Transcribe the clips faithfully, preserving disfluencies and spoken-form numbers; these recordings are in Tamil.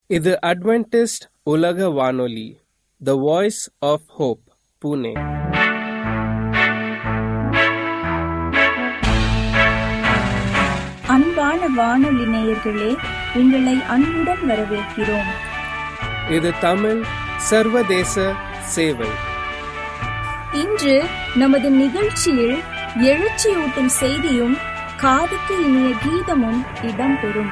இது அட்வென்டிஸ்ட் உலக வானொலி, the voice of hope, Pune. அன்பான வானொலி நேயர்களே, உங்களை அன்புடன் வரவேற்கிறோம். இது தமிழ் சர்வதேச சேவை. இன்று நமது நிகழ்ச்சியில் எழுச்சியூட்டும் செய்தியும் காதுக்கு இனிய கீதமும் இடம்பெறும்.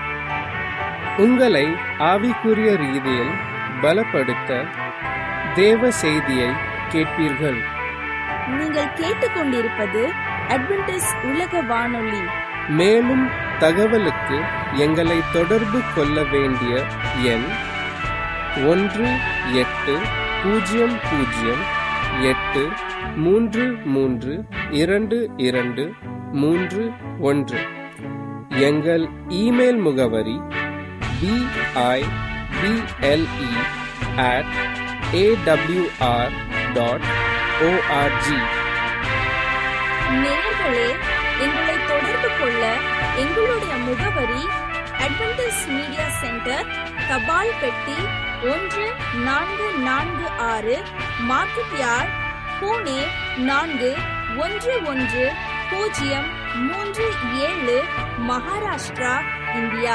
உங்களை ஆவிக்குரிய ரீதியில் பலப்படுத்த தேவ செய்தியை கேட்பீர்கள். நீங்கள் கேட்டுக்கொண்டிருப்பது அட்வென்டிஸ்ட் உலக வானொலி. மேலும் தகவலுக்கு எங்களை தொடர்பு கொள்ள வேண்டிய எண் ஒன்று எட்டு பூஜ்ஜியம் பூஜ்ஜியம் எட்டு மூன்று மூன்று இரண்டு இரண்டு மூன்று ஒன்று. எங்கள் இமெயில் முகவரி P I P L E at A W R dot O R G. நேயர்களே, எங்களை தொடர்பு கொள்ள எங்களுடைய முகவரி அட்வென்டிஸ்ட் மீடியா சென்டர், தபால் பெட்டி ஒன்று நான்கு நான்கு ஆறு, மார்க்கெட் யார்ட், புனே நான்கு ஒன்று ஒன்று பூஜ்ஜியம் மூன்று ஏழு, மகாராஷ்டிரா, இந்தியா.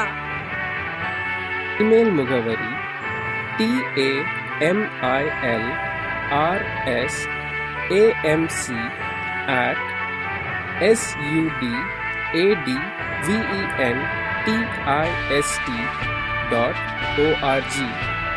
இமெயில் முகவரி T A M I L R S A M C at S U D A T V E N T I S T dot O R G.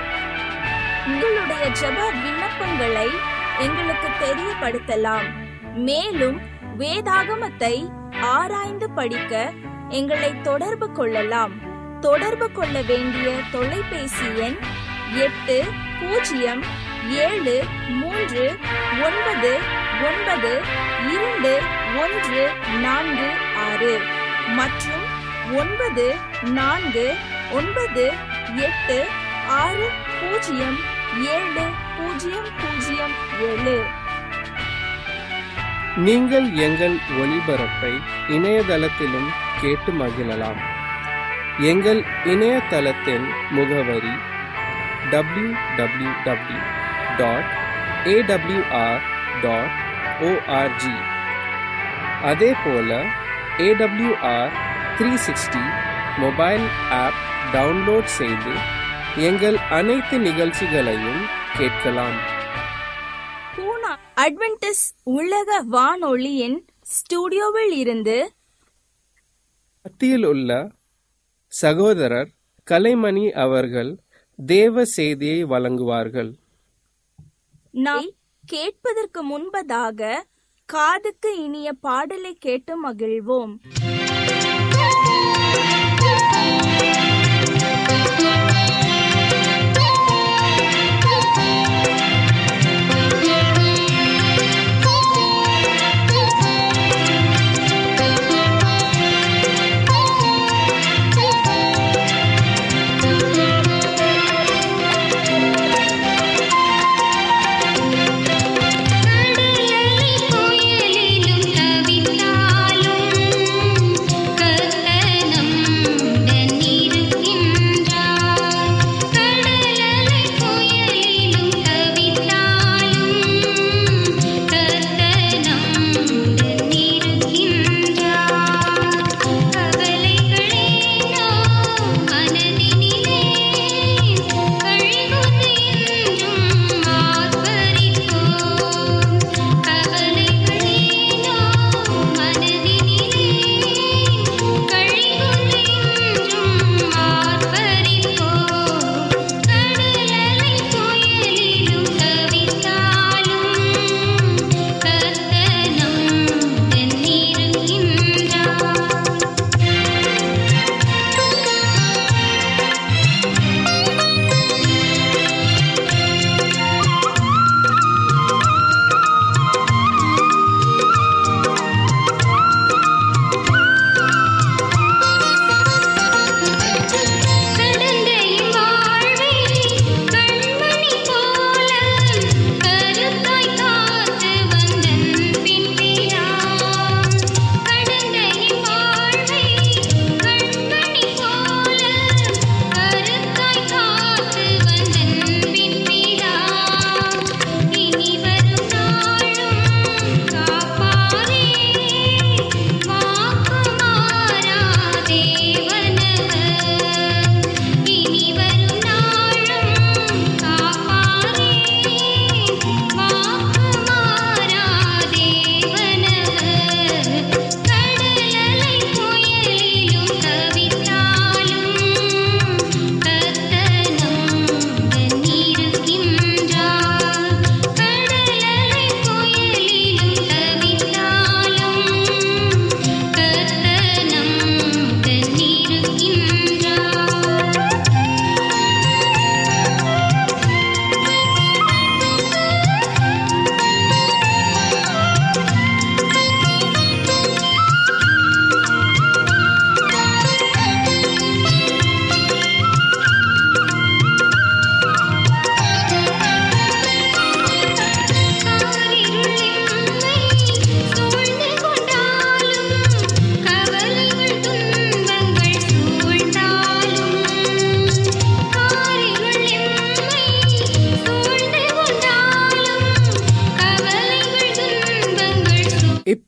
உங்களுடைய ஜெப விண்ணப்பங்களை எங்களுக்கு தெரியப்படுத்தலாம். மேலும் வேதாகமத்தை ஆராய்ந்து படிக்க எங்களை தொடர்பு கொள்ளலாம். தொடர்பு கொள்ள வேண்டிய தொலைபேசி எண் எட்டு பூஜ்ஜியம் ஏழு மூன்று ஒன்பது ஒன்பது இரண்டு ஒன்று நான்கு ஆறு மற்றும் ஒன்பது நான்கு ஒன்பது எட்டு ஆறு பூஜ்ஜியம் ஏழு பூஜ்ஜியம் பூஜ்ஜியம் ஏழு. நீங்கள் எங்கள் ஒளிபரப்பை இணையதளத்திலும் கேட்டு மகிழலாம். எங்கள் இணையதளத்தின் முகவரி W W W dot A W R dot O R G. அதே போல A W R three sixty mobile app download செய்து எங்கள் அனைத்து நிகழ்ச்சிகளையும் கேட்கலாம். பூனா அட்வென்டிஸ்ட் உலக வானொலியின் ஸ்டுடியோவில் இருந்து மத்தியில் உள்ள சகோதரர் கலைமணி அவர்கள் தேவ செய்தியை வழங்குவார்கள். நாம் கேட்பதற்கு முன்பதாக காதுக்கு இனிய பாடலை கேட்டு மகிழ்வோம். கடலிலும் தவித்தாலும்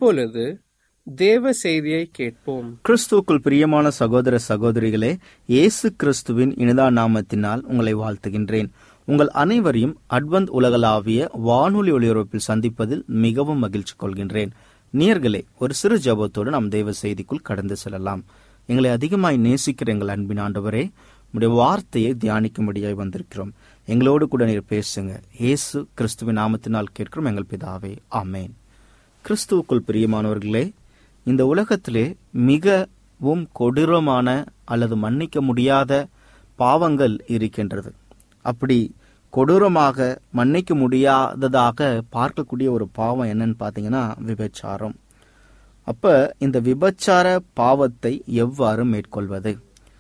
இப்பொழுது தேவ செய்தியை கேட்போம். கிறிஸ்துவுக்குள் பிரியமான சகோதர சகோதரிகளே, இயேசு கிறிஸ்துவின் இனிதா நாமத்தினால் உங்களை வாழ்த்துகின்றேன். உங்கள் அனைவரையும் அட்வென்த் உலகளாவிய வானொலி ஒளிபரப்பில் சந்திப்பதில் மிகவும் மகிழ்ச்சி கொள்கின்றேன். நேயர்களே, ஒரு சிறு ஜெபத்தோடு நாம் தேவ செய்திக்குள் கடந்து செல்லலாம். எங்களை அதிகமாய் நேசிக்கிற எங்கள் அன்பின் ஆண்டவரே, உடைய வார்த்தையை தியானிக்கும்படியாய் வந்திருக்கிறோம். எங்களோடு கூட நீர் பேசுங்க. இயேசு கிறிஸ்துவின் நாமத்தினால் கேட்கிறோம் எங்கள் பிதாவே, ஆமேன். கிறிஸ்துவுக்குள் பிரியமானவர்களே, இந்த உலகத்திலே மிகவும் கொடூரமான அல்லது மன்னிக்க முடியாத பாவங்கள் இருக்கின்றது. அப்படி கொடூரமாக மன்னிக்க முடியாததாக பார்க்கக்கூடிய ஒரு பாவம் என்னன்னு பார்த்தீங்கன்னா விபச்சாரம். அப்ப இந்த விபச்சார பாவத்தை எவ்வாறு மேற்கொள்வது?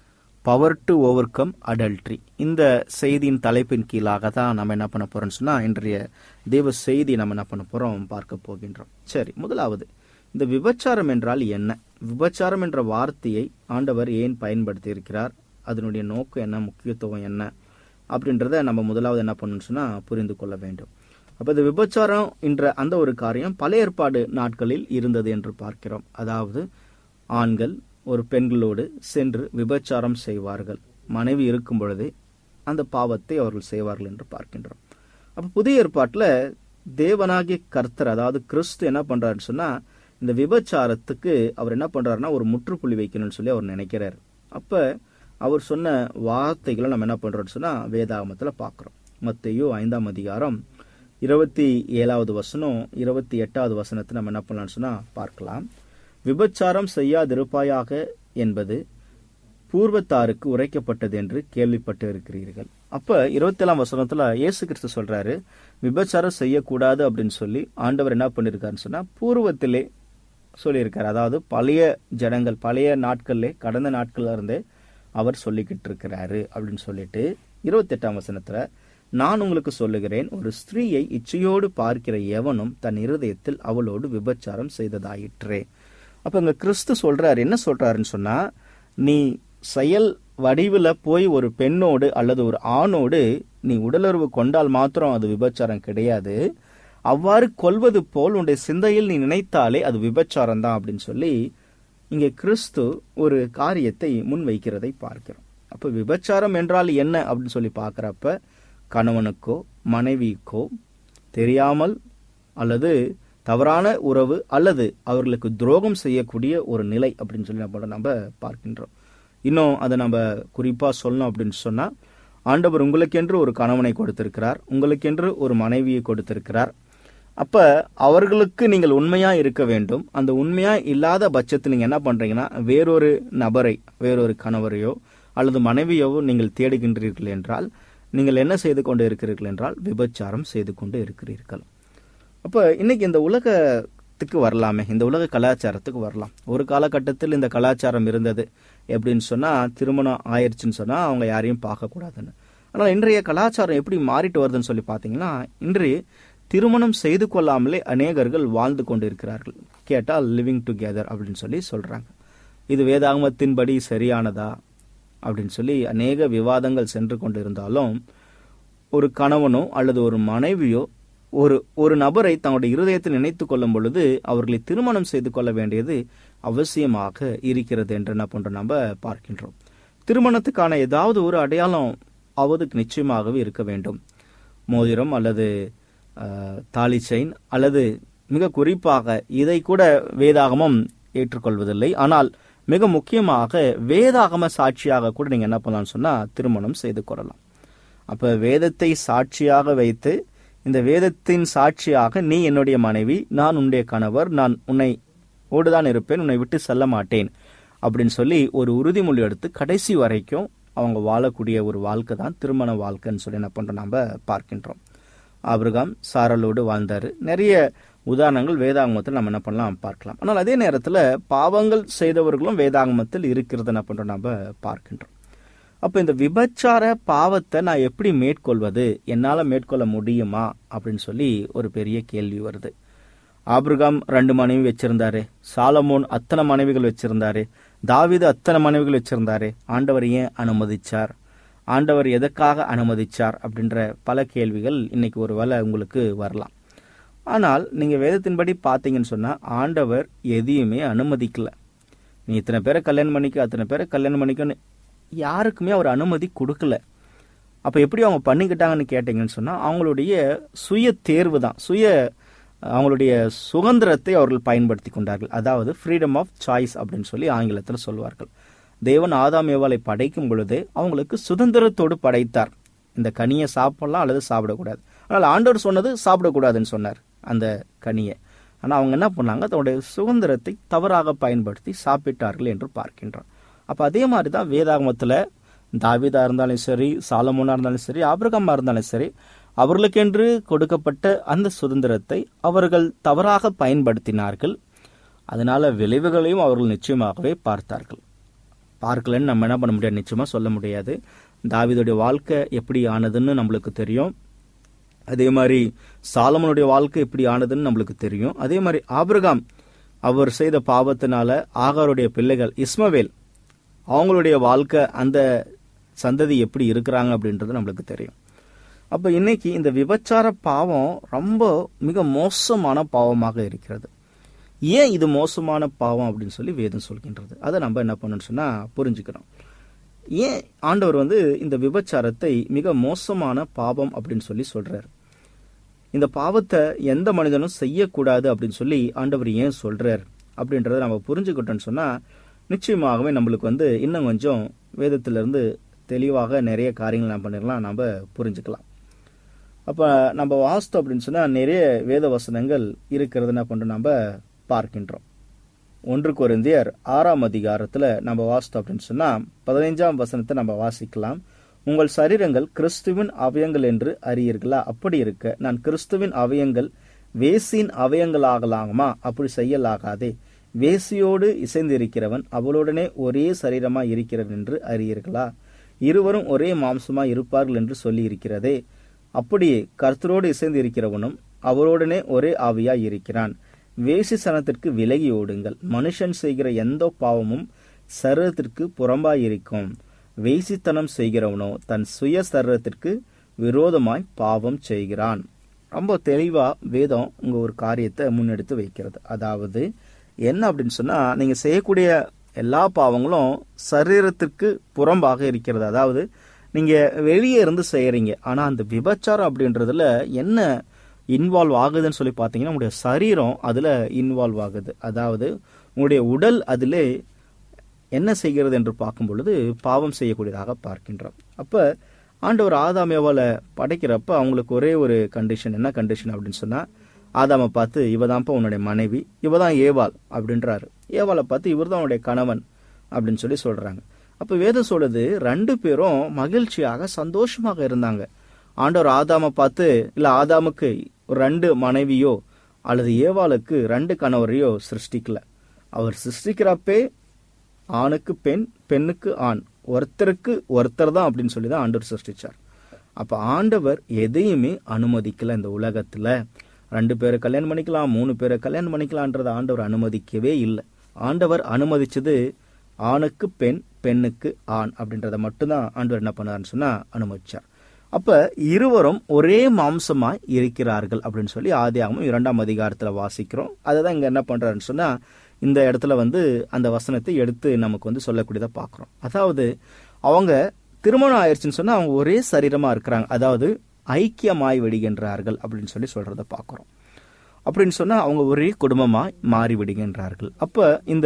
Power to overcome adultery. இந்த செய்தியின் தலைப்பின் கீழாக தான் நம்ம என்ன பண்ண போறோம்னு சொன்னா இன்றைய தேவ செய்தி நம்ம என்ன பண்ண போறோம் பார்க்க போகின்றோம். சரி, முதலாவது இந்த விபச்சாரம் என்றால் என்ன? விபச்சாரம் என்ற வார்த்தையை ஆண்டவர் ஏன் பயன்படுத்தி இருக்கிறார்? அதனுடைய நோக்கம் என்ன, முக்கியத்துவம் என்ன அப்படின்றத நம்ம முதலாவது என்ன பண்ணணும்னு சொன்னா புரிந்து கொள்ள வேண்டும். அப்ப இந்த விபச்சாரம் என்ற அந்த ஒரு காரியம் பழைய ஏற்பாடு நாட்களில் இருந்தது என்று பார்க்கிறோம். அதாவது ஆண்கள் ஒரு பெண்களோடு சென்று விபச்சாரம் செய்வார்கள். மனைவி இருக்கும் பொழுதே அந்த பாவத்தை அவர்கள் செய்வார்கள் என்று பார்க்கின்றோம். அப்ப புதிய ஏற்பாட்டுல தேவனாகிய கர்த்தர், அதாவது கிறிஸ்து என்ன பண்றாருன்னு சொன்னா இந்த விபச்சாரத்துக்கு அவர் என்ன பண்றாருன்னா ஒரு முற்றுப்புள்ளி வைக்கணும்னு சொல்லி அவர் நினைக்கிறார். அப்ப அவர் சொன்ன வார்த்தைகளை நம்ம என்ன பண்றோம்னு சொன்னா வேதாகமத்துல பாக்குறோம். மத்தேயு ஐந்தாம் அதிகாரம் இருபத்தி ஏழாவது வசனம் இருபத்தி எட்டாவது வசனத்தை நம்ம என்ன பண்ணலாம்னு சொன்னா பார்க்கலாம். விபச்சாரம் செய்யாதிருப்பாயாக என்பது பூர்வத்தாருக்கு உரைக்கப்பட்டது என்று கேள்விப்பட்டு இருக்கிறீர்கள். அப்ப இருபத்தி ஏழாம் வசனத்துல இயேசு கிறிஸ்து சொல்றாரு விபச்சாரம் செய்யக்கூடாது அப்படின்னு சொல்லி ஆண்டவர் என்ன பண்ணிருக்காருன்னு சொன்னா பூர்வத்திலே சொல்லியிருக்காரு. அதாவது பழைய ஜனங்கள் பழைய நாட்கள்ல கடந்த நாட்கள்ல இருந்தே அவர் சொல்லிக்கிட்டு இருக்கிறாரு அப்படின்னு சொல்லிட்டு இருபத்தி எட்டாம் வசனத்துல நான் உங்களுக்கு சொல்லுகிறேன், ஒரு ஸ்திரீயை இச்சையோடு பார்க்கிற எவனும் தன் இருதயத்தில் அவளோடு விபச்சாரம் செய்ததாயிற்றே. அப்ப இங்க கிறிஸ்து சொல்றாரு, என்ன சொல்றாருன்னு சொன்னா, நீ செயல் வடிவில் போய் ஒரு பெண்ணோடு அல்லது ஒரு ஆணோடு நீ உடலுறவு கொண்டால் மாத்திரம் அது விபச்சாரம் கிடையாது. அவ்வாறு கொள்வது போல் உன்னுடைய சிந்தையில் நீ நினைத்தாலே அது விபச்சாரம் தான் அப்படின்னு சொல்லி இங்கே கிறிஸ்து ஒரு காரியத்தை முன் வைக்கிறதை பார்க்கிறோம். அப்ப விபச்சாரம் என்றால் என்ன அப்படின்னு சொல்லி பார்க்கிறப்ப கணவனுக்கோ மனைவிக்கோ தெரியாமல் அல்லது தவறான உறவு அல்லது அவர்களுக்கு துரோகம் செய்யக்கூடிய ஒரு நிலை அப்படின்னு சொல்லி நம்ம நம்ம பார்க்கின்றோம். இன்னும் அதை நம்ம குறிப்பா சொல்லணும் அப்படின்னு சொன்னா, ஆண்டவர் உங்களுக்கென்று ஒரு கணவனை கொடுத்திருக்கிறார், உங்களுக்கென்று ஒரு மனைவியை கொடுத்திருக்கிறார். அப்ப அவர்களுக்கு நீங்கள் உண்மையா இருக்க வேண்டும். அந்த உண்மையா இல்லாத பட்சத்தில் நீங்க என்ன பண்றீங்கன்னா வேறொரு நபரை, வேறொரு கணவரையோ அல்லது மனைவியோ நீங்கள் தேடுகின்றீர்கள் என்றால் நீங்கள் என்ன செய்து கொண்டு இருக்கிறீர்கள் என்றால் விபச்சாரம் செய்து கொண்டு இருக்கிறீர்கள். அப்ப இன்னைக்கு இந்த உலகத்துக்கு வரலாமே, இந்த உலக கலாச்சாரத்துக்கு வரலாம். ஒரு காலகட்டத்தில் இந்த கலாச்சாரம் இருந்தது. எப்படின்னு சொன்னா, திருமணம் ஆயிடுச்சுன்னு சொன்னா அவங்க யாரையும் பார்க்க கூடாதுன்னு. ஆனால் இன்றைய கலாச்சாரம் எப்படி மாறிட்டு வருதுன்னு சொல்லி பாத்தீங்கன்னா, இன்று திருமணம் செய்து கொள்ளாமலே அநேகர்கள் வாழ்ந்து கொண்டு இருக்கிறார்கள். கேட்டால் லிவிங் டுகெதர் அப்படின்னு சொல்லி சொல்றாங்க. இது வேதாகமத்தின்படி சரியானதா அப்படின்னு சொல்லி அநேக விவாதங்கள் சென்று கொண்டு இருந்தாலும், ஒரு கணவனோ அல்லது ஒரு மனைவியோ ஒரு ஒரு நபரை தங்களுடைய இருதயத்தில் நினைத்து கொள்ளும் பொழுது அவர்களை திருமணம் செய்து கொள்ள வேண்டியது அவசியமாக இருக்கிறது என்று என்ன பண்றோம் நம்ம பார்க்கின்றோம். திருமணத்துக்கான ஏதாவது ஒரு அடையாளம் அவதுக்கு நிச்சயமாகவே இருக்க வேண்டும். மோதிரம் அல்லது தாலி செயின் அல்லது மிக குறிப்பாக இதை கூட வேதாகமம் ஏற்றுக்கொள்வதில்லை. ஆனால் மிக முக்கியமாக வேதாகம சாட்சியாக கூட நீங்க என்ன பண்ணலாம்னு சொன்னா திருமணம் செய்து கொள்ளலாம். அப்ப வேதத்தை சாட்சியாக வைத்து, இந்த வேதத்தின் சாட்சியாக நீ என்னுடைய மனைவி, நான் உன்னுடைய கணவர், நான் உன்னை ஓடுதான் இருப்பேன், உன்னை விட்டு செல்ல மாட்டேன் அப்படின்னு சொல்லி ஒரு உறுதிமொழி எடுத்து கடைசி வரைக்கும் அவங்க வாழக்கூடிய ஒரு வாழ்க்கை தான் திருமண வாழ்க்கைன்னு சொல்லி என்ன பண்றோம் நம்ம பார்க்கின்றோம். ஆபிரகாம் சாரலோடு வாழ்ந்தாரு. நிறைய உதாரணங்கள் வேதாகமத்தில் நம்ம என்ன பண்ணலாம் பார்க்கலாம். ஆனால் அதே நேரத்தில் பாவங்கள் செய்தவர்களும் வேதாகமத்தில் இருக்கிறது என்ன பண்றோம் நம்ம பார்க்கின்றோம். அப்ப இந்த விபச்சார பாவத்தை நான் எப்படி மேற்கொள்வது, என்னால மேற்கொள்ள முடியுமா அப்படின்னு சொல்லி ஒரு பெரிய கேள்வி வருது. ஆபிரகாம் ரெண்டு மனைவி வச்சிருந்தாரு, சாலமோன் அத்தனை மனைவிகள் வச்சிருந்தாரு, தாவீது அத்தனை மனைவிகள் வச்சிருந்தாரு. ஆண்டவர் ஏன் அனுமதிச்சார், ஆண்டவர் எதற்காக அனுமதிச்சார் அப்படின்ற பல கேள்விகள் இன்னைக்கு ஒரு வேளை உங்களுக்கு வரலாம். ஆனால் நீங்க வேதத்தின்படி பார்த்தீங்கன்னு சொன்னா ஆண்டவர் எதையுமே அனுமதிக்கல. நீ இத்தனை பேரை கல்யாணம் பண்ணிக்க அத்தனை பேரை கல்யாணம் பண்ணிக்கன்னு யாருக்குமே அவர் அனுமதி கொடுக்கல. அப்ப எப்படி அவங்க பண்ணிக்கிட்டாங்கன்னு கேட்டீங்கன்னு சொன்னா அவங்களுடைய சுய தேர்வு தான், சுய அவங்களுடைய சுதந்திரத்தை அவர்கள் பயன்படுத்தி கொண்டார்கள். அதாவது ஃப்ரீடம் ஆஃப் சாய்ஸ் அப்படின்னு சொல்லி ஆங்கிலத்தில் சொல்வார்கள். தேவன் ஆதாம் ஏவாளை படைக்கும் பொழுதே அவங்களுக்கு சுதந்திரத்தோடு படைத்தார். இந்த கனியை சாப்பிடலாம் அல்லது சாப்பிடக்கூடாது. ஆனால் ஆண்டவர் சொன்னது சாப்பிடக்கூடாதுன்னு சொன்னார் அந்த கனியை. ஆனால் அவங்க என்ன பண்ணாங்க, தன்னுடைய சுதந்திரத்தை தவறாக பயன்படுத்தி சாப்பிட்டார்கள் என்று பார்க்கின்றோம். அப்போ அதே மாதிரி தான் வேதாகமத்தில் தாவீதா இருந்தாலும் சரி, சாலமோனா இருந்தாலும் சரி, ஆபிரகாமா இருந்தாலும் சரி, அவர்களுக்கென்று கொடுக்கப்பட்ட அந்த சுதந்திரத்தை அவர்கள் தவறாக பயன்படுத்தினார்கள். அதனால விளைவுகளையும் அவர்கள் நிச்சயமாகவே பார்த்தார்கள். பார்க்கலன்னு நம்ம என்ன பண்ண முடியாது, நிச்சயமா சொல்ல முடியாது. தாவீதுடைய வாழ்க்கை எப்படி ஆனதுன்னு நம்மளுக்கு தெரியும். அதே மாதிரி சாலமோனுடைய வாழ்க்கை எப்படி ஆனதுன்னு நம்மளுக்கு தெரியும். அதே மாதிரி ஆபிரகாம் அவர் செய்த பாவத்தினால ஆகாருடைய பிள்ளைகள் இஸ்மவேல் அவங்களுடைய வாழ்க்கை, அந்த சந்ததி எப்படி இருக்கிறாங்க அப்படின்றது நம்மளுக்கு தெரியும். அப்ப இன்னைக்கு இந்த விபச்சார பாவம் ரொம்ப மிக மோசமான பாவமாக இருக்கிறது. ஏன் இது மோசமான பாவம் அப்படின்னு சொல்லி வேதம் சொல்கின்றது. அதை நம்ம என்ன பண்ணணும்னு சொன்னா புரிஞ்சுக்கிறோம். ஏன் ஆண்டவர் வந்து இந்த விபச்சாரத்தை மிக மோசமான பாவம் அப்படின்னு சொல்லி சொல்றாரு. இந்த பாவத்தை எந்த மனிதனும் செய்யக்கூடாது அப்படின்னு சொல்லி ஆண்டவர் ஏன் சொல்றார் அப்படின்றத நம்ம புரிஞ்சுக்கிட்டோம்னு சொன்னா நிச்சயமாகவே நம்மளுக்கு வந்து இன்னும் கொஞ்சம் வேதத்திலிருந்து தெளிவாக நிறைய காரியங்கள் நம்ம பண்ணிடலாம், நம்ம புரிஞ்சுக்கலாம். அப்ப நம்ம வாஸ்து அப்படின்னு சொன்னா நிறைய வேத வசனங்கள் இருக்கிறது என்ன பண்றோம் நம்ம பார்க்கின்றோம். ஒன்று கொரிந்தியர் ஆறாம் அதிகாரத்துல நம்ம வாஸ்து அப்படின்னு சொன்னா பதினைஞ்சாம் வசனத்தை நம்ம வாசிக்கலாம். உங்கள் சரீரங்கள் கிறிஸ்துவின் அவயங்கள் என்று அறியீர்களா? அப்படி இருக்க நான் கிறிஸ்துவின் அவயங்கள் வேசியின் அவயங்களாகலாகுமா? அப்படி செய்யலாகாதே. வேசியோடு இசைந்திருக்கிறவன் அவளுடனே ஒரே சரீரமா இருக்கிறவன் என்று அறியீர்களா? இருவரும் ஒரே மாம்சமா இருப்பார்கள் என்று சொல்லி இருக்கிறதே. அப்படியே கர்த்தரோடு இசைந்து இருக்கிறவனும் அவரோடனே ஒரே ஆவியா இருக்கிறான். வேசி சனத்திற்கு விலகி ஓடுங்கள். மனுஷன் செய்கிற எந்த பாவமும் சரீரத்திற்கு புறம்பாயிருக்கும். வேசித்தனம் செய்கிறவனோ தன் சுய சரீரத்திற்கு விரோதமாய் பாவம் செய்கிறான். ரொம்ப தெளிவா வேதம் உங்க ஒரு காரியத்தை முன்னெடுத்து வைக்கிறது. அதாவது என்ன அப்படின்னு சொன்னா, நீங்க செய்யக்கூடிய எல்லா பாவங்களும் சரீரத்திற்கு புறம்பாக இருக்கிறது. அதாவது நீங்க வெளியே இருந்து செய்யறீங்க, ஆனா அந்த விபச்சாரம் அப்படின்றதுல என்ன இன்வால்வ் ஆகுதுன்னு சொல்லி பார்த்தீங்கன்னா உங்களுடைய சரீரம் அதுல இன்வால்வ் ஆகுது. அதாவது உங்களுடைய உடல் அதுல என்ன செய்கிறது என்று பார்க்கும் பொழுது பாவம் செய்யக்கூடியதாக பார்க்கின்றோம். அப்ப ஆண்டவர் ஆதாம் ஏவாளை படைக்கிறப்ப அவங்களுக்கு ஒரே ஒரு கண்டிஷன். என்ன கண்டிஷன் அப்படின்னு சொன்னா, ஆதாமை பார்த்து இவதான்ப்பா உன்னுடைய மனைவி, இவதான் ஏவாள் அப்படின்றாரு. ஏவாளை பார்த்து இவர் தான் உன்னுடைய கணவன் அப்படின்னு சொல்லி சொல்றாங்க. அப்ப வேதம் சொல்லுது ரெண்டு பேரும் மகிழ்ச்சியாக சந்தோஷமாக இருந்தாங்க. ஆண்டவர் ஆதாமை பார்த்து இல்ல ஆதாமுக்கு ரெண்டு மனைவியோ அல்லது ஏவாளுக்கு ரெண்டு கணவரையோ சிருஷ்டிக்கல. அவர் சிருஷ்டிக்கிறப்பே ஆணுக்கு பெண், பெண்ணுக்கு ஆண், ஒருத்தருக்கு ஒருத்தர் தான் அப்படின்னு சொல்லி தான் ஆண்டவர் சிருஷ்டிச்சார். அப்ப ஆண்டவர் எதையுமே அனுமதிக்கல. இந்த உலகத்துல ரெண்டு பேரை கல்யாணம் பண்ணிக்கலாம், மூணு பேரை கல்யாணம் பண்ணிக்கலான்றத ஆண்டவர் அனுமதிக்கவே இல்லை. ஆண்டவர் அனுமதிச்சது ஆணுக்கு பெண், பெண்ணுக்கு ஆண் அப்படின்றத மட்டும்தான் ஆண்டவர் என்ன பண்ணாருன்னு சொன்னா அனுமதிச்சார். அப்ப இருவரும் ஒரே மாம்சமாய் இருக்கிறார்கள் அப்படின்னு சொல்லி ஆதியாகமம் இரண்டாம் அதிகாரத்துல வாசிக்கிறோம். அதுதான் இங்க என்ன பண்றாருன்னு சொன்னா இந்த இடத்துல வந்து அந்த வசனத்தை எடுத்து நமக்கு வந்து சொல்லக்கூடியதை பாக்குறோம். அதாவது அவங்க திருமணம் ஆயிடுச்சுன்னு சொன்னா அவங்க ஒரே சரீரமா இருக்கிறாங்க, அதாவது ஐக்கியமாய் விடுகின்றார்கள் அப்படின்னு சொல்லி சொல்றத பாக்குறோம். அப்படின்னு சொன்னா அவங்க ஒரே குடும்பமாய் மாறி விடுகின்றார்கள். அப்ப இந்த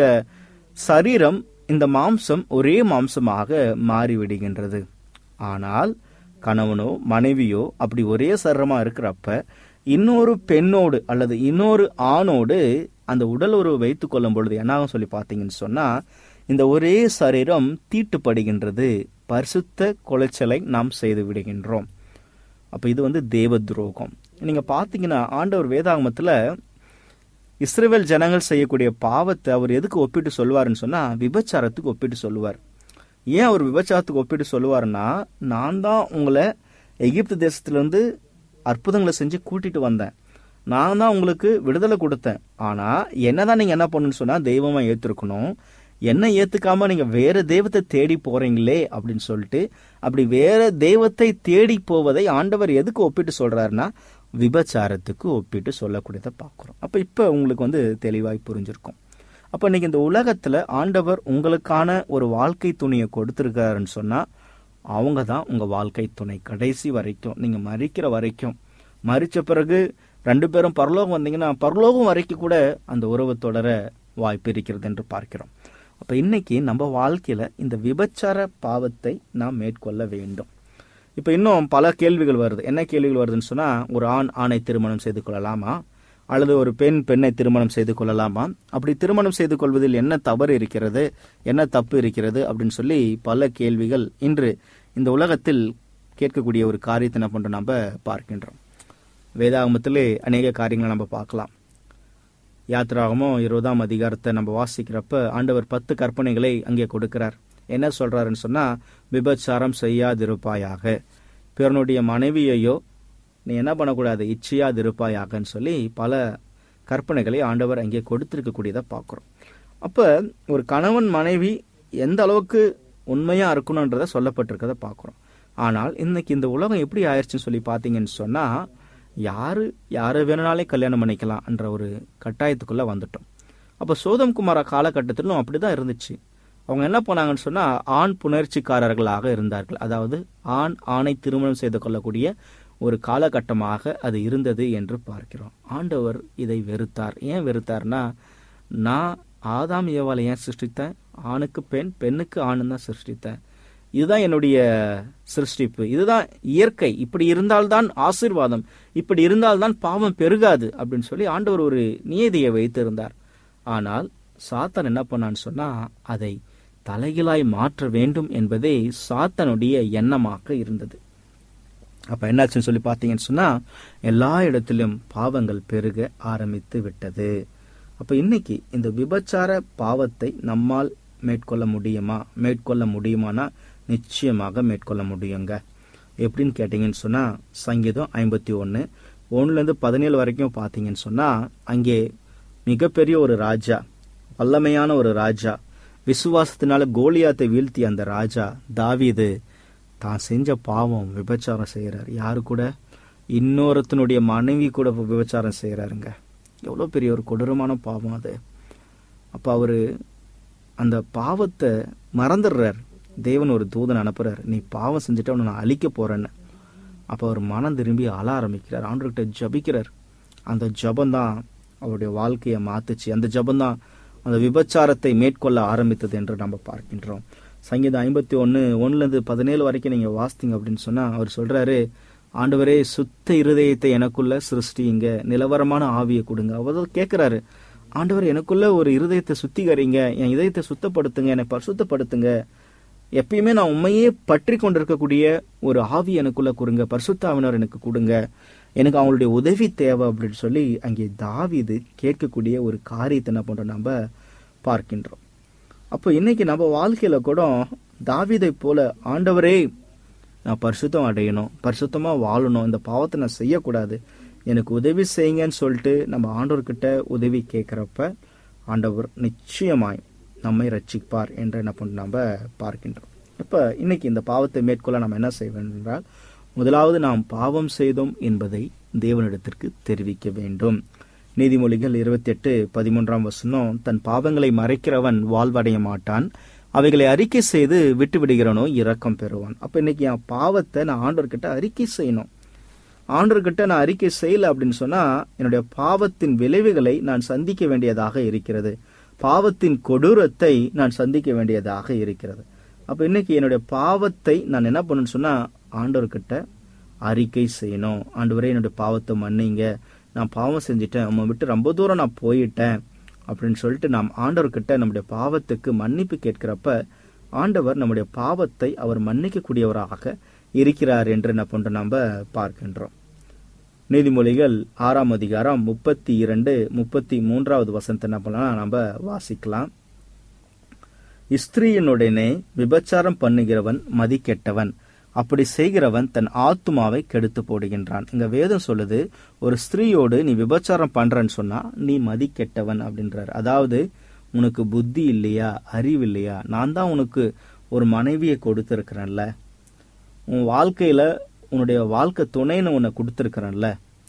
சரீரம், இந்த மாம்சம் ஒரே மாம்சமாக மாறிவிடுகின்றது. ஆனால் கணவனோ மனைவியோ அப்படி ஒரே சரீரமா இருக்கிறப்ப இன்னொரு பெண்ணோடு அல்லது இன்னொரு ஆணோடு அந்த உடல் உறவு வைத்துக் கொள்ளும் பொழுது என்னாகும் சொல்லி பார்த்தீங்கன்னு சொன்னா இந்த ஒரே சரீரம் தீட்டுப்படுகின்றது. பரிசுத்த கொலைச்சலை நாம் செய்து விடுகின்றோம். அப்ப இது வந்து தேவ துரோகம். நீங்க பாத்தீங்கன்னா ஆண்டவர் வேதாகமத்துல இஸ்ரவேல் ஜனங்கள் செய்யக்கூடிய பாவத்தை அவர் எதுக்கு ஒப்பிட்டு சொல்லுவாருன்னு சொன்னா விபச்சாரத்துக்கு ஒப்பிட்டு சொல்லுவார். ஏன் அவர் விபச்சாரத்துக்கு ஒப்பிட்டு சொல்லுவாருன்னா, நான் தான் உங்களை எகிப்து தேசத்திலிருந்து அற்புதங்களை செஞ்சு கூட்டிட்டு வந்தேன், நான் தான் உங்களுக்கு விடுதலை கொடுத்தேன். ஆனா என்னதான் நீங்க என்ன பண்ணணும்னு சொன்னா தெய்வமா ஏத்திருக்கணும். என்ன ஏத்துக்காம நீங்க வேற தெய்வத்தை தேடி போறீங்களே அப்படின்னு சொல்லிட்டு அப்படி வேற தெய்வத்தை தேடி போவதை ஆண்டவர் எதுக்கு ஒப்பிட்டு சொல்றாருன்னா விபச்சாரத்துக்கு ஒப்பிட்டு சொல்லக்கூடியதை பார்க்குறோம். அப்போ இப்போ உங்களுக்கு வந்து தெளிவாய் புரிஞ்சிருக்கும். அப்போ இன்னைக்கு இந்த உலகத்தில் ஆண்டவர் உங்களுக்கான ஒரு வாழ்க்கை துணையை கொடுத்துருக்காருன்னு சொன்னால் அவங்க தான் உங்கள் வாழ்க்கை துணை. கடைசி வரைக்கும் நீங்கள் மறிக்கிற வரைக்கும், மறித்த பிறகு ரெண்டு பேரும் பரலோகம் வந்தீங்கன்னா பரலோகம் வரைக்கும் கூட அந்த உறவு தொடர வாய்ப்பு இருக்கிறது என்று பார்க்கிறோம். அப்போ இன்னைக்கு நம்ம வாழ்க்கையில் இந்த விபச்சார பாவத்தை நாம் மேற்கொள்ள வேண்டும். இப்போ இன்னும் பல கேள்விகள் வருது. என்ன கேள்விகள் வருதுன்னு சொன்னால், ஒரு ஆண் ஆணை திருமணம் செய்து கொள்ளலாமா, அல்லது ஒரு பெண் பெண்ணை திருமணம் செய்து கொள்ளலாமா, அப்படி திருமணம் செய்து கொள்வதில் என்ன தவறு இருக்கிறது, என்ன தப்பு இருக்கிறது அப்படின்னு சொல்லி பல கேள்விகள் இன்று இந்த உலகத்தில் கேட்கக்கூடிய ஒரு காரியத்தை என்ன பண்ணுறோம் நம்ம பார்க்கின்றோம். வேதாகமத்திலே அநேக காரியங்களை நம்ம பார்க்கலாம். யாத்திராகமோ இருபதாம் அதிகாரத்தை நம்ம வாசிக்கிறப்ப ஆண்டவர் பத்து கற்பனைகளை அங்கே கொடுக்கிறார். என்ன சொல்றாருன்னு சொன்னா, விபச்சாரம் செய்யாதிருப்பாயாக, பிறனுடைய மனைவியையோ நீ என்ன பண்ணக்கூடாது, இச்சையாதிருப்பாயாகன்னு சொல்லி பல கற்பனைகளை ஆண்டவர் அங்கே கொடுத்திருக்கக்கூடியதை பார்க்குறோம். அப்போ ஒரு கணவன் மனைவி எந்த அளவுக்கு உண்மையாக இருக்கணுன்றதை சொல்லப்பட்டிருக்கதை பார்க்குறோம். ஆனால் இன்னைக்கு இந்த உலகம் எப்படி ஆயிடுச்சுன்னு சொல்லி பார்த்தீங்கன்னு சொன்னால், யாரு யாரை வேணுனாலே கல்யாணம் பண்ணிக்கலாம் என்ற ஒரு கட்டாயத்துக்குள்ளே வந்துட்டோம். அப்போ சோதம் குமார காலகட்டத்திலும் அப்படி தான் இருந்துச்சு. அவங்க என்ன பண்ணாங்கன்னு சொன்னால், ஆண் புணர்ச்சிக்காரர்களாக இருந்தார்கள். அதாவது ஆண் ஆணை திருமணம் செய்து கொள்ளக்கூடிய ஒரு காலகட்டமாக அது இருந்தது என்று பார்க்கிறோம். ஆண்டவர் இதை வெறுத்தார். ஏன் வெறுத்தார்னா, நான் ஆதாம் ஏவாளை ஏன் சிருஷ்டித்தேன், ஆணுக்கு பெண், பெண்ணுக்கு ஆண் தான் சிருஷ்டித்தேன். இதுதான் என்னுடைய சிருஷ்டிப்பு, இதுதான் இயற்கை, இப்படி இருந்தால்தான் ஆசீர்வாதம், இப்படி இருந்தால்தான் பாவம் பெருகாது அப்படின்னு சொல்லி ஆண்டவர் ஒரு நியதியை வைத்திருந்தார். ஆனால் சாத்தான் என்ன பண்ணான்னு சொன்னா, அதை தலைகளாய் மாற்ற வேண்டும் என்பதே சாத்தானுடைய எண்ணமாக இருந்தது. அப்ப என்னாச்சுன்னு சொல்லி பார்த்தீங்கன்னு சொன்னா, எல்லா இடத்திலும் பாவங்கள் பெருக ஆரம்பித்து விட்டது. அப்ப இன்னைக்கு இந்த விபச்சார பாவத்தை நம்மால் மேற்கொள்ள முடியுமா, மேற்கொள்ள முடியுமானா நிச்சயமாக மேற்கொள்ள முடியுங்க. எப்படின்னு கேட்டீங்கன்னு சொன்னா, சங்கீதம் ஐம்பத்தி ஒன்னு ஒன்னுல இருந்து பதினேழு வரைக்கும் பார்த்தீங்கன்னு சொன்னா, அங்கே மிகப்பெரிய ஒரு ராஜா, வல்லமையான ஒரு ராஜா, விசுவாசத்தினால கோலியாத்தை வீழ்த்தி அந்த ராஜா தாவீது தான் செஞ்ச பாவம் விபச்சாரம் செய்யறாரு. யாரு கூட, இன்னொருத்தனுடைய மனைவி கூட விபச்சாரம் செய்யறாருங்க. எவ்வளவு பெரிய ஒரு கொடூரமான பாவம் அது. அப்ப அவரு அந்த பாவத்தை மறந்துடுறார். தேவன் ஒரு தூதன் அனுப்புறாரு, நீ பாவம் செஞ்சுட்டு அவனை நான் அழிக்க போறேன்னு. அப்ப அவர் மனம் திரும்பி அழ ஆரம்பிக்கிறார், ஆண்டவர்கிட்ட ஜபிக்கிறார். அந்த ஜபந்தான் அவருடைய வாழ்க்கையை மாத்துச்சு. அந்த ஜபந்தான் அந்த விபச்சாரத்தை மேற்கொள்ள ஆரம்பித்தது என்று நம்ம பார்க்கின்றோம். சங்கீதம் ஐம்பத்தி ஒன்னு ஒன்னுல இருந்து பதினேழு வரைக்கும் நீங்க வாசித்தீங்க அப்படின்னு சொன்னா, அவர் சொல்றாரு, ஆண்டவரே சுத்த இருதயத்தை எனக்குள்ள சிருஷ்டிங்க, நிலவரமான ஆவியை கொடுங்க. அவர் கேட்கிறாரு, ஆண்டவர் எனக்குள்ள ஒரு இருதயத்தை சுத்திகரிங்க, என் இதயத்தை சுத்தப்படுத்துங்க, என்னை பரிசுத்தப்படுத்துங்க, எப்பயுமே நான் உண்மையே பற்றி கொண்டிருக்கக்கூடிய ஒரு ஆவி எனக்குள்ள கொடுங்க, பரிசுத்தாவினர் எனக்கு கொடுங்க, எனக்கு அவங்களுடைய உதவி தேவை அப்படின்னு சொல்லி அங்கே தாவீது கேட்கக்கூடிய ஒரு காரியத்தை என்ன பண்றோம் நம்ம பார்க்கின்றோம். அப்போ இன்னைக்கு நம்ம வாழ்க்கையில கூட தாவீதை போல, ஆண்டவரே நான் பரிசுத்தம் அடையணும், பரிசுத்தமா வாழணும், இந்த பாவத்தை நான் செய்யக்கூடாது, எனக்கு உதவி செய்யுங்கன்னு சொல்லிட்டு நம்ம ஆண்டவர்கிட்ட உதவி கேட்கிறப்ப ஆண்டவர் நிச்சயமாய் நம்மை ரட்சிப்பார் என்று என்ன பண்ண நம்ம பார்க்கின்றோம். இப்ப இன்னைக்கு இந்த பாவத்தை மேற்கொள்ள நம்ம என்ன செய்வோம் என்றால், முதலாவது நாம் பாவம் செய்தோம் என்பதை தேவனிடத்திற்கு தெரிவிக்க வேண்டும். நீதிமொழிகள் இருபத்தி எட்டு பதிமூன்றாம் வசனம், தன் பாவங்களை மறைக்கிறவன் வாழ்வடைய மாட்டான், அவைகளை அறிக்கை செய்து விட்டு விடுகிறனோ இரக்கம் பெறுவான். அப்ப இன்னைக்கு என் பாவத்தை நான் ஆண்டவர்கிட்ட அறிக்கை செய்யணும். ஆண்டவர்கிட்ட நான் அறிக்கை செய்யல அப்படின்னு சொன்னா, என்னுடைய பாவத்தின் விளைவுகளை நான் சந்திக்க வேண்டியதாக இருக்கிறது, பாவத்தின் கொடூரத்தை நான் சந்திக்க வேண்டியதாக இருக்கிறது. அப்ப இன்னைக்கு என்னுடைய பாவத்தை நான் என்ன பண்ணணும்னு சொன்னா, ஆண்டவர்கிட்ட அறிக்கை செய்யணும். ஆண்டவரே என்னுடைய பாவத்தை மன்னிங்க, நான் பாவம் செஞ்சிட்டேன், உம்மை விட்டு ரொம்ப தூரம் நான் போயிட்டேன் அப்படின்னு சொல்லிட்டு நாம் ஆண்டவர்கிட்ட நம்முடைய பாவத்துக்கு மன்னிப்பு கேட்கிறப்ப ஆண்டவர் நம்முடைய பாவத்தை அவர் மன்னிக்க கூடியவராக இருக்கிறார் என்று என்ன பண்ற நம்ம பார்க்கின்றோம். நீதிமொழிகள் ஆறாம் அதிகாரம் முப்பத்தி இரண்டு முப்பத்தி மூன்றாவது வசனத்தை என்ன பண்ணலாம் நம்ம வாசிக்கலாம். ஸ்திரீயினுடனே விபச்சாரம் பண்ணுகிறவன் மதி கெட்டவன், அப்படி செய்கிறவன் தன் ஆத்துமாவை கெடுத்து போடுகின்றான். இங்க வேதம் சொல்லுது, ஒரு ஸ்திரீயோடு நீ விபச்சாரம் பண்றன்னு சொன்னா நீ மதி கெட்டவன் அப்படின்றார். அதாவது உனக்கு புத்தி இல்லையா, அறிவு இல்லையா, நான் தான் உனக்கு ஒரு மனைவியை கொடுத்திருக்கிறேன்ல, உன் வாழ்க்கையில உன்னுடைய வாழ்க்கை துணைன்னு உன்னை கொடுத்திருக்கிறேன்ல,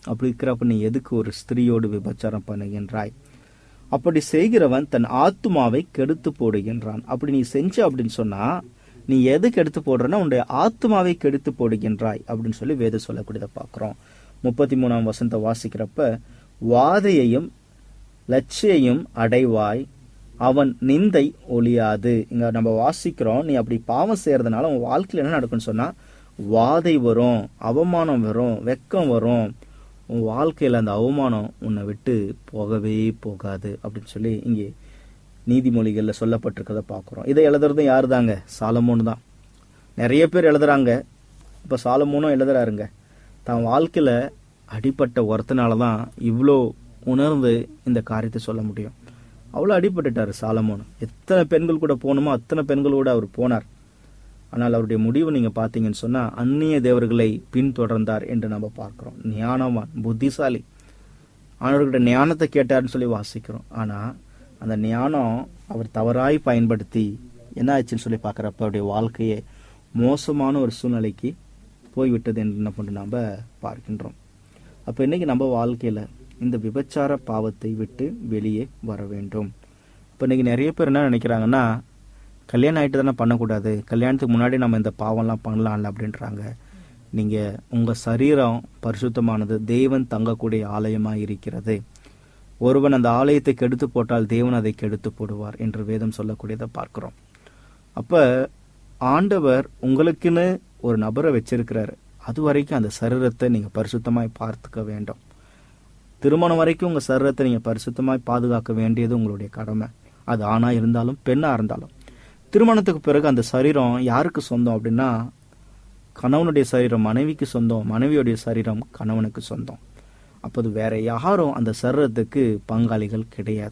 அப்படி இருக்கிறப்ப நீ எதுக்கு ஒரு ஸ்திரீயோடு விபச்சாரம் பண்ணுகின்றாய்? அப்படி செய்கிறவன் தன் ஆத்துமாவை கெடுத்து போடுகின்றான். அப்படி நீ செஞ்ச அப்படின்னு சொன்னா நீ எதுக்கு எடுத்து போடுறன்னா உன்னுடைய ஆத்துமாவை கெடுத்து போடுகின்றாய் அப்படின்னு சொல்லி வேதம் சொல்லக்கூடியதை பார்க்கிறோம். முப்பத்தி மூணாம் வசனத்தை வாசிக்கிறப்ப, வாதையையும் லட்சியையும் அடைவாய், அவன் நிந்தை ஒழியாது. இங்க நம்ம வாசிக்கிறோம், நீ அப்படி பாவம் செய்யறதுனால உன் வாழ்க்கையில் என்ன நடக்கும்னு சொன்னா வாதை வரும், அவமானம் வரும், வெக்கம் வரும். உன் வாழ்க்கையில் அந்த அவமானம் உன்னை விட்டு போகவே போகாது அப்படின்னு சொல்லி இங்கே நீதிமொழிகள்ல சொல்லப்பட்டிருக்கிறத பார்க்குறோம். இதை எழுதுறதும் யாரு தாங்க? சாலமோன் தான். நிறைய பேர் எழுதுறாங்க, இப்போ சாலமோனும் எழுதுறாருங்க. தான் வாழ்க்கையில அடிப்பட்ட ஒருத்தனாலதான் இவ்வளோ உணர்ந்து இந்த காரியத்தை சொல்ல முடியும். அவ்வளோ அடிபட்டுட்டாரு சாலமோன். எத்தனை பெண்கள் கூட போகணுமோ அத்தனை பெண்கள் கூட அவர் போனார். ஆனால் அவருடைய முடிவு நீங்க பாத்தீங்கன்னு சொன்னா அந்நிய தேவர்களை பின்தொடர்ந்தார் என்று நம்ம பார்க்கிறோம். ஞானவான், புத்திசாலி, அவர்கிட்ட ஞானத்தை கேட்டார்னு சொல்லி வாசிக்கிறோம். ஆனா அந்த ஞானம் அவர் தவறாய் பயன்படுத்தி என்ன ஆச்சுன்னு சொல்லி பார்க்குறப்ப அவருடைய வாழ்க்கையே மோசமான ஒரு சூழ்நிலைக்கு போய்விட்டது என்று என்ன பண்ணி நம்ம பார்க்கின்றோம். அப்போ இன்னைக்கு நம்ம வாழ்க்கையில இந்த விபச்சார பாவத்தை விட்டு வெளியே வர வேண்டும். இப்போ இன்னைக்கு நிறைய பேர் என்ன நினைக்கிறாங்கன்னா, கல்யாணம் ஆகிட்டு தானே பண்ணக்கூடாது, கல்யாணத்துக்கு முன்னாடி நம்ம இந்த பாவம்லாம் பண்ணலாம்ல அப்படின்றாங்க. நீங்கள் உங்கள் சரீரம் பரிசுத்தமானது, தேவன் தங்கக்கூடிய ஆலயமாக இருக்கிறது. ஒருவன் அந்த ஆலயத்தை கெடுத்து போட்டால் தேவன் அதை கெடுத்து போடுவார் என்று வேதம் சொல்லக்கூடியதை பார்க்கிறோம். அப்போ ஆண்டவர் உங்களுக்குன்னு ஒரு நபரை வச்சிருக்கிறாரு. அது வரைக்கும் அந்த சரீரத்தை நீங்கள் பரிசுத்தமாய் பார்த்துக்க வேண்டும். திருமணம் வரைக்கும் உங்கள் சரீரத்தை நீங்கள் பரிசுத்தமாய் பாதுகாக்க வேண்டியது உங்களுடைய கடமை. அது ஆணா இருந்தாலும் பெண்ணா இருந்தாலும். திருமணத்துக்கு பிறகு அந்த சரீரம் யாருக்கு சொந்தம் அப்படின்னா, கணவனுடைய சரீரம் மனைவிக்கு சொந்தம், மனைவியுடைய சரீரம் கணவனுக்கு சொந்தம். அப்போது வேற யாரும் அந்த சரீரத்துக்கு பங்காளிகள் கிடையாது.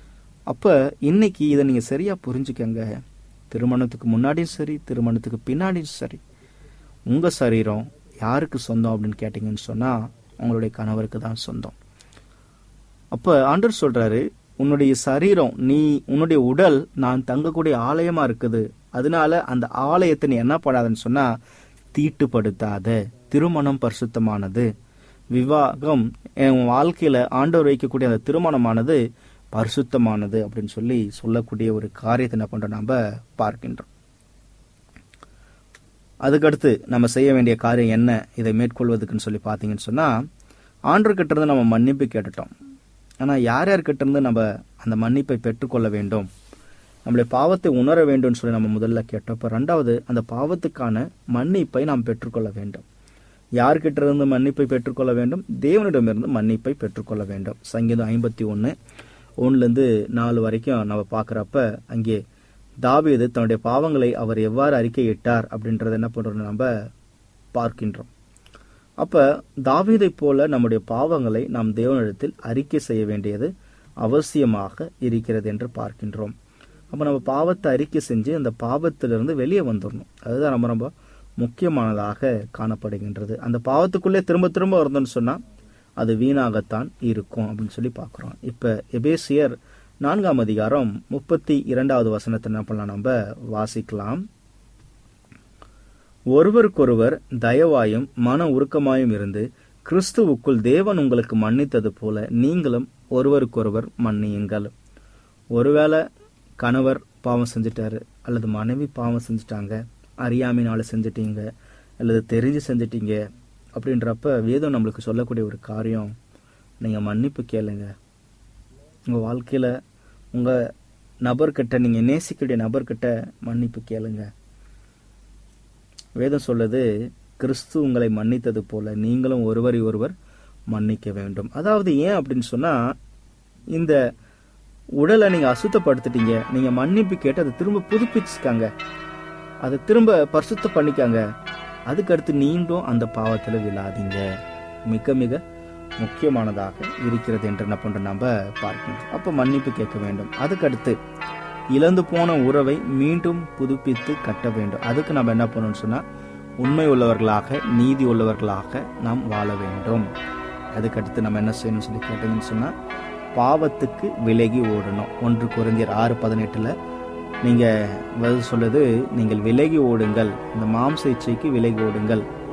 அப்போ இன்னைக்கு இதை நீங்கள் சரியா புரிஞ்சுக்கங்க. திருமணத்துக்கு முன்னாடியும் சரி, திருமணத்துக்கு பின்னாடியும் சரி, உங்கள் சரீரம் யாருக்கு சொந்தம் அப்படின்னு கேட்டீங்கன்னு சொன்னால் உங்களுடைய கணவருக்கு தான் சொந்தம். அப்போ ஆண்டவர் சொல்றாரு, உன்னுடைய சரீரம், நீ உன்னுடைய உடல் நான் தங்கக்கூடிய ஆலயமா இருக்குது. அதனால அந்த ஆலயத்தை நீ என்ன பண்ணாதுன்னு சொன்னா தீட்டுப்படுத்தாத. திருமணம் பரிசுத்தமானது. விவாகம் என் வாழ்க்கையில ஆண்டவர் வைக்கக்கூடிய அந்த திருமணமானது பரிசுத்தமானது அப்படின்னு சொல்லி சொல்லக்கூடிய ஒரு காரியத்தை என்ன பண்றோம் நாம பார்க்கின்றோம். அதுக்கடுத்து நம்ம செய்ய வேண்டிய காரியம் என்ன இதை மேற்கொள்வதுக்குன்னு சொல்லி பார்த்தீங்கன்னு சொன்னா, ஆண்டவர்கிட்ட இருந்து நம்ம மன்னிப்பு கேட்டுட்டோம். ஆனா யார் யார்கிட்ட இருந்து நம்ம அந்த மன்னிப்பை பெற்றுக்கொள்ள வேண்டும், நம்மளுடைய பாவத்தை உணர வேண்டும் சொல்லி நம்ம முதல்ல கேட்டோம். இப்போ ரெண்டாவது, அந்த பாவத்துக்கான மன்னிப்பை நாம் பெற்றுக்கொள்ள வேண்டும். யார்கிட்ட இருந்து மன்னிப்பை பெற்றுக்கொள்ள வேண்டும்? தேவனிடமிருந்து மன்னிப்பை பெற்றுக்கொள்ள வேண்டும். சங்கீதம் ஐம்பத்தி ஒன்று ஒன்னுலேருந்து நாலு வரைக்கும் நம்ம பார்க்குறப்ப அங்கே தாவீது தன்னுடைய பாவங்களை அவர் எவ்வாறு அறிக்கையிட்டார் அப்படின்றத என்ன பண்றோம் நம்ம பார்க்கின்றோம். அப்ப தாவீதை போல நம்முடைய பாவங்களை நாம் தேவனிடத்தில் அறிக்கை செய்ய வேண்டியது அவசியமாக இருக்கிறது என்று பார்க்கின்றோம். அப்ப நம்ம பாவத்தை அறிக்கை செஞ்சு அந்த பாவத்திலிருந்து வெளியே வந்துடணும். அதுதான் ரொம்ப ரொம்ப முக்கியமானதாக காணப்படுகின்றது. அந்த பாவத்துக்குள்ளே திரும்ப திரும்ப இருந்தோம்னு சொன்னா அது வீணாகத்தான் இருக்கும் அப்படின்னு சொல்லி பார்க்கிறோம். இப்ப எபேசியர் நான்காம் அதிகாரம் முப்பத்தி இரண்டாவது வசனத்தை என்ன பண்ணலாம் நம்ம வாசிக்கலாம். ஒருவருக்கொருவர் தயவாயும் மன உருக்கமாயும் இருந்து கிறிஸ்துவுக்குள் தேவன் உங்களுக்கு மன்னித்தது போல நீங்களும் ஒருவருக்கொருவர் மன்னியுங்கள். ஒருவேளை கணவர் பாவம் செஞ்சிட்டாரு அல்லது மனைவி பாவம் செஞ்சுட்டாங்க, அறியாமையினால செஞ்சிட்டீங்க அல்லது தெரிஞ்சு செஞ்சிட்டீங்க அப்படின்றப்ப வேதம் நம்மளுக்கு சொல்லக்கூடிய ஒரு காரியம், நீங்க மன்னிப்பு கேளுங்க. உங்க வாழ்க்கையில உங்க நபர்கிட்ட, நீங்க நேசிக்கக்கூடிய நபர்கிட்ட மன்னிப்பு கேளுங்க. வேதம் சொல்லுது, கிறிஸ்து உங்களை மன்னித்தது போல நீங்களும் ஒருவரை ஒருவர் மன்னிக்க வேண்டும். அதாவது ஏன் அப்படின்னு சொன்னா, இந்த உடலை நீங்க அசுத்தப்படுத்திட்டீங்க, நீங்க மன்னிப்பு கேட்டு அதை திரும்ப புதுப்பிச்சுக்காங்க, அதை திரும்ப பரிசுத்த பண்ணிக்காங்க. அதுக்கடுத்து நீண்டும் அந்த பாவத்துல விழாதீங்க. மிக மிக முக்கியமானதாக இருக்கிறது என்று என்ன பண்றோம் நம்ம பார்க்கணும். அப்ப மன்னிப்பு கேட்க வேண்டும். அதுக்கடுத்து இழந்து போன உறவை மீண்டும் புதுப்பித்து கட்ட வேண்டும். அதுக்கு நம்ம என்ன பண்ணணும்னு சொன்னா உண்மை உள்ளவர்களாக, நீதி உள்ளவர்களாக நாம் வாழ வேண்டும். அதுக்கடுத்து நம்ம என்ன செய்யணும்னு சொல்லி கேட்டீங்கன்னு சொன்னா பாவத்துக்கு விலகி ஓடணும். ஒன்று கொரிந்தியர் ஆறு பதினெட்டுல நீங்க சொல்லுது, நீங்கள் விலகி ஓடுங்கள், இந்த மாம்ச இச்சைக்கு விலகி ஓடுங்கள்,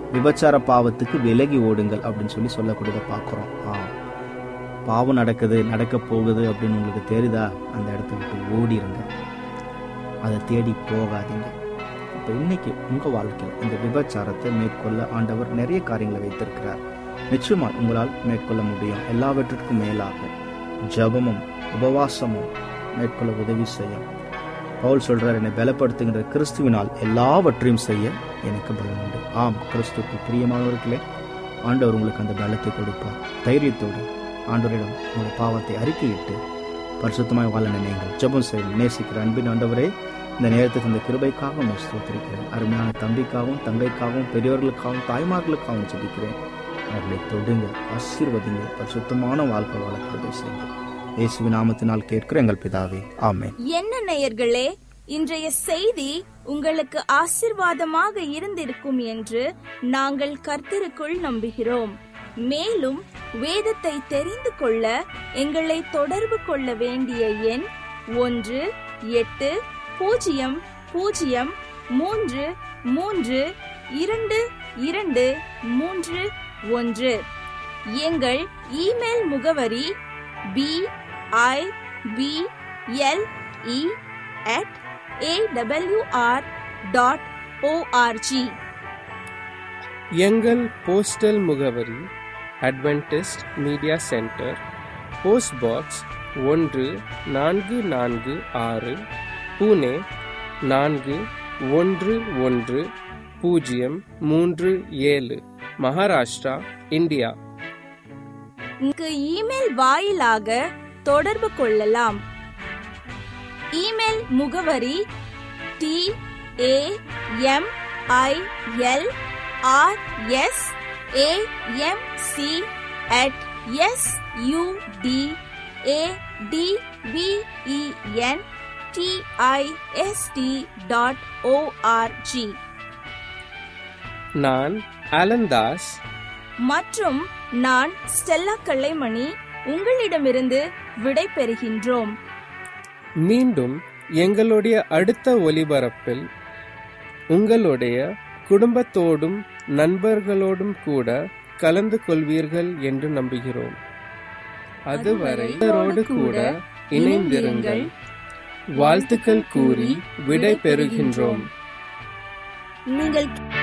விபச்சார பாவத்துக்கு விலகி ஓடுங்கள் அப்படின்னு சொல்லி சொல்லக்கூடியதை பார்க்குறோம். ஆ பாவம் நடக்குது, நடக்க போகுது அப்படின்னு உங்களுக்கு தெரியுதா, அந்த இடத்த விட்டு ஓடிருங்க, அதை தேடி போகாதீங்க. இப்போ இன்னைக்கு உங்கள் வாழ்க்கையில் இந்த விபச்சாரத்தை மேற்கொள்ள ஆண்டவர் நிறைய காரியங்களை வைத்திருக்கிறார். நிச்சயமா உங்களால் மேற்கொள்ள முடியும். எல்லாவற்றிற்கும் மேலாக ஜபமும் உபவாசமும் மேற்கொள்ள உதவி செய்யும். பவுல் சொல்றார், என்னை பலப்படுத்துகின்ற கிறிஸ்துவினால் எல்லாவற்றையும் செய்ய எனக்கு பலம் உண்டு. ஆம், கிறிஸ்துவுக்கு பிரியமானவர்களே, ஆண்டவர் உங்களுக்கு அந்த பலத்தை கொடுப்பார். தைரியத்தோடு ஆண்டவரிடம் உங்களுடைய பாவத்தை அறிக்கையிட்டு பரிசுத்தமாய் வாழ நினைங்கள். ஜெபம் செய்யும். நேசிக்கிற அன்பின் ஆண்டவரே, இந்த நேரத்துக்கு இந்த கிருபைக்காக நான் ஸ்தோத்திரிக்கிறேன். அருமையான தம்பிக்காகவும் தங்கைக்காகவும் பெரியவர்களுக்காகவும் தாய்மார்களுக்காகவும் ஜெபிக்கிறேன். அவர்களை தொடுங்க, ஆசீர்வதிங்க, பரிசுத்தமான வாழ்க்கை வாழ கிருபை செய்யுங்க. இயேசுவின் நாமத்தினால் கேட்கிற எங்கள் பிதாவே, ஆமென். என்ன நேயர்களே, இன்றைய செய்தி உங்களுக்கு ஆசீர்வாதமாக இருந்திருக்கும் என்று நாங்கள் கர்த்தருக்குள் நம்புகிறோம். மேலும் வேதத்தை தெரிந்து கொள்ள எங்களை தொடர்பு கொள்ள வேண்டிய எண் ஒன்று எட்டு பூஜ்ஜியம் பூஜ்ஜியம் மூன்று மூன்று இரண்டு இரண்டு மூன்று ஒன்று. எங்கள் இமெயில் முகவரி P I P L E at A W R dot O R G. எங்கள் போஸ்டல் முகவரி Adventist media centre, post box ஒன்று நான்கு நான்கு ஆறு, புனே நான்கு ஒன்று ஒன்று பூஜ்ஜியம் மூன்று ஏழு, மகாராஷ்டிரா, இந்தியா. இங்கு இமெயில் வாயிலாக தொடர்பு கொள்ளலாம். இமெயில் முகவரி T A M I L R S A M C at S U D A T V E N T I S T dot O R G. நான் அலந்தாஸ் மற்றும் நான் ஸ்டெல்லா கல்லைமணி உங்களிடமிருந்து விடை பெறுகின்றோம். மீண்டும் எங்களுடைய அடுத்த ஒலிபரப்பில் உங்களுடைய குடும்பத்தோடும் நண்பர்களோடும் கூட கலந்து கொள்வீர்கள் என்று நம்புகிறோம். அதுவரை இவரோடு கூட இணைந்திருங்கள். வாழ்த்துக்கள் கூறி விடை பெறுகின்றோம். நீங்கள்